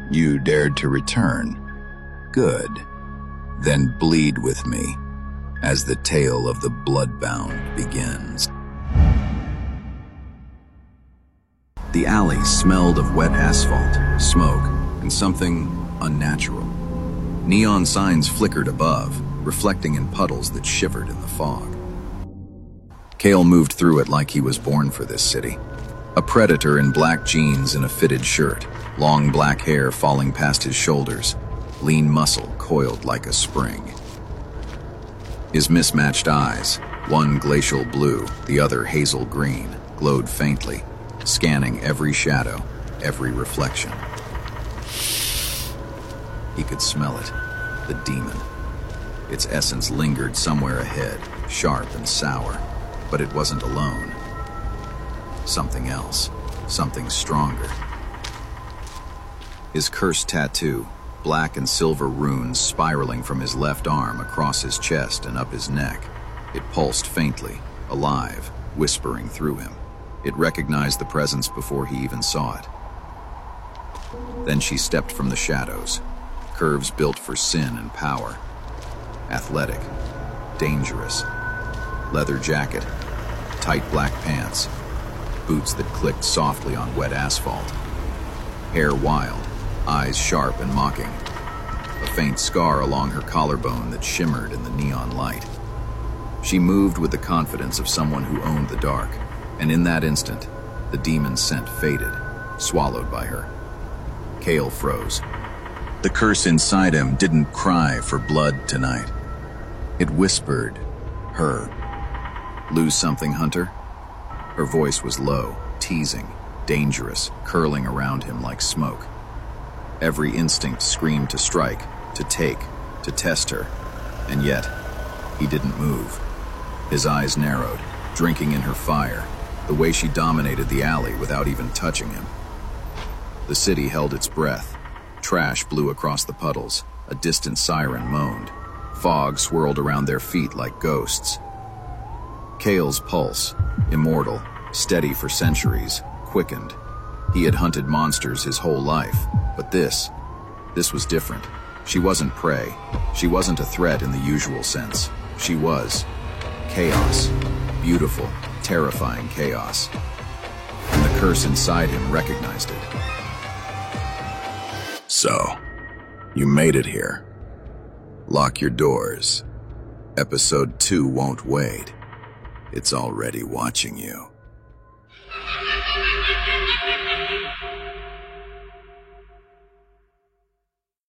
You dared to return. Good. Then bleed with me as the tale of the Bloodbound begins. The alley smelled of wet asphalt, smoke, and something unnatural. Neon signs flickered above, reflecting in puddles that shivered in the fog. Cale moved through it like he was born for this city. A predator in black jeans and a fitted shirt, long black hair falling past his shoulders, lean muscle coiled like a spring. His mismatched eyes, one glacial blue, the other hazel green, glowed faintly, scanning every shadow, every reflection. He could smell it, the demon. Its essence lingered somewhere ahead, sharp and sour, but it wasn't alone. Something else, something stronger. His cursed tattoo, black and silver runes spiraling from his left arm across his chest and up his neck. It pulsed faintly, alive, whispering through him. It recognized the presence before he even saw it. Then she stepped from the shadows, curves built for sin and power. Athletic, dangerous. Leather jacket, tight black pants, boots that clicked softly on wet asphalt. Hair wild, eyes sharp and mocking. A faint scar along her collarbone that shimmered in the neon light. She moved with the confidence of someone who owned the dark, and in that instant, the demon's scent faded, swallowed by her. Cale froze. The curse inside him didn't cry for blood tonight. It whispered, her. Lose something, Hunter? Her voice was low, teasing, dangerous, curling around him like smoke. Every instinct screamed to strike, to take, to test her, and yet, he didn't move. His eyes narrowed, drinking in her fire, the way she dominated the alley without even touching him. The city held its breath. Trash blew across the puddles, a distant siren moaned. Fog swirled around their feet like ghosts. Cale's pulse, immortal, steady for centuries, quickened. He had hunted monsters his whole life, but this was different. She wasn't prey. She wasn't a threat in the usual sense. She was chaos. Beautiful, terrifying chaos. And the curse inside him recognized it. So, you made it here. Lock your doors. Episode 2 won't wait. It's already watching you.